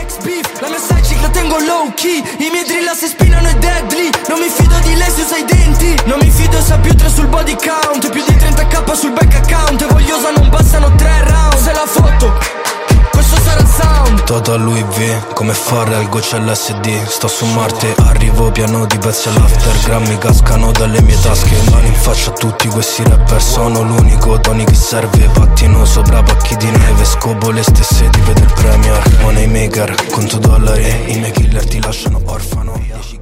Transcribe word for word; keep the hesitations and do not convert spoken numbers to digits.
ex beef, la mia side chick la tengo low key. I miei drill si spinano e deadly. Non mi fido di lei se usa i denti. Non mi fido se ha più tre sul body count, più di trenta k sul bank account. E vogliosa non bastano tre round. Se la foto, questo sarà il sound. Toto a Louis V, come Farrell, goccia L S D. Sto su Marte, arrivo piano di pezzi all'after. Grammi cascano dalle mie tasche. Mani in faccia a tutti questi rapper. Sono l'unico Tony che serve. Pattino sopra pacchi di neve. Scopo le stesse tipe del Premier. Money maker, conto dollari. I miei killer ti lasciano orfano.